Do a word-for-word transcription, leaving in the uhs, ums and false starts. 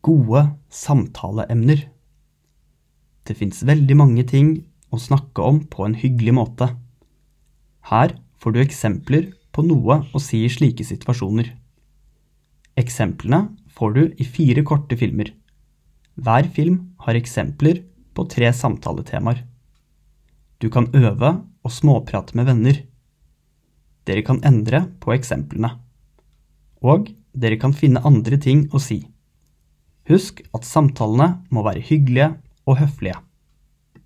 Gode samtaleemner. Det finnes veldig mange ting å snakke om på en hyggelig måte. Her får du eksempler på noe å si i slike situasjoner. Eksemplene får du i fire korte filmer. Hver film har eksempler på tre samtaletemaer. Du kan øve og småprate med venner. Dere kan endre på eksemplene. Og dere kan finne andre ting å si. Husk at samtalene må være hyggelige og høflige.